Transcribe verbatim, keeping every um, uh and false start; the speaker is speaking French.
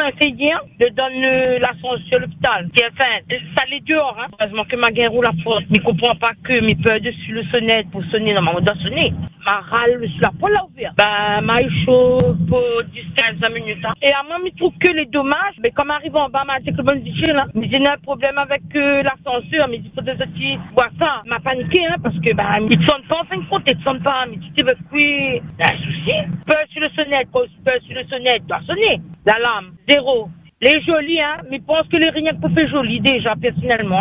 essayé hein, de donner l'ascenseur à l'hôpital. Puis enfin, ça allait dehors. Hein. Heureusement que ma guerre roule la porte. Mais je ne comprends pas que mes peurs dessus le sonnette pour sonner. Normalement, on doit sonner. Ma râle sur la porte l'a ouvert. Bah, ma chaud pour dix à quinze minutes. Hein. Et à moi, je trouve que les dommages, mais comme arrive en bas, m'a dit que bon dit là. Mais j'ai un problème avec euh, l'ascenseur. Mais il faut des petits voir ça. M'a paniqué, hein, parce que bah, ils ne sonnent pas en fin de compte, ils ne sonnent pas. Mais tu te veux quoi? Un souci. Peur sur le sonnette, peur sur le sonnette, doit sonner. La lame, zéro. Les jolis, hein, mais je pense que les rien pour faire joli déjà, personnellement.